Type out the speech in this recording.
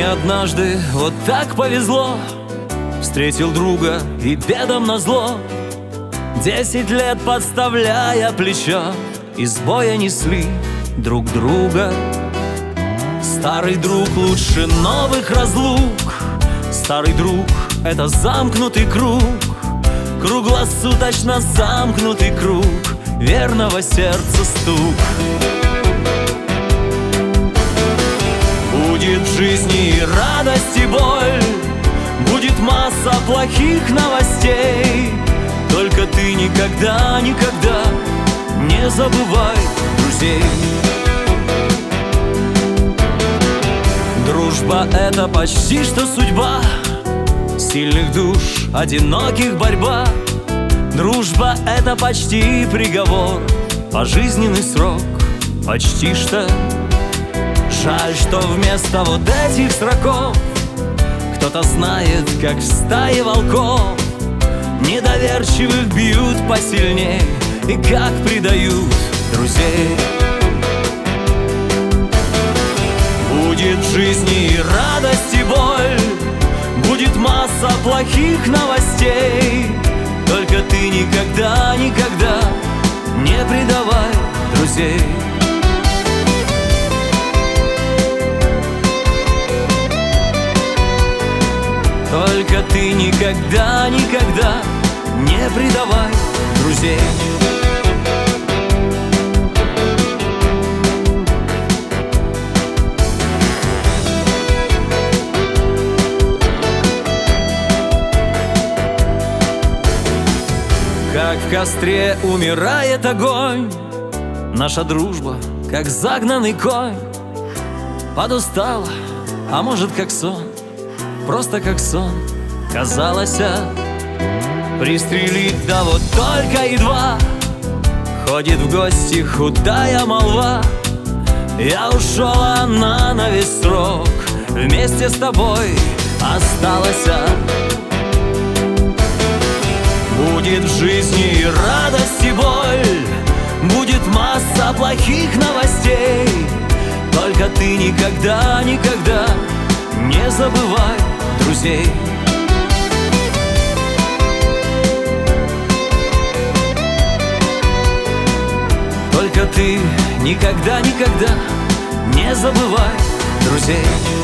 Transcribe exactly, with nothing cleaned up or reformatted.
однажды вот так повезло, встретил друга и бедам назло. Десять лет подставляя плечо, из боя несли друг друга. Старый друг лучше новых разлук. Старый друг — это замкнутый круг, круглосуточно замкнутый круг верного сердца стук. Будет в жизни и радость, и боль, будет масса плохих новостей. Только ты никогда, никогда не забывай друзей. Дружба — это почти что судьба, сильных душ, одиноких борьба. Дружба — это почти приговор, пожизненный срок, почти что. Жаль, что вместо вот этих сроков кто-то знает, как в стае волков недоверчивых бьют посильней и как предают друзей. Будет в жизни и радость, и боль, будет масса плохих новостей. Только ты никогда, никогда не предавай друзей. Только ты никогда, никогда не предавай друзей. Как в костре умирает огонь, наша дружба, как загнанный конь. Подустала, а может как сон, просто как сон казалось. Пристрелить, да вот только едва ходит в гости худая молва. Я ушел, она на весь срок вместе с тобой осталась. Будет в жизни и радость, и боль, будет масса плохих новостей. Только ты никогда, никогда не забывай друзей. Только ты никогда, никогда не забывай друзей.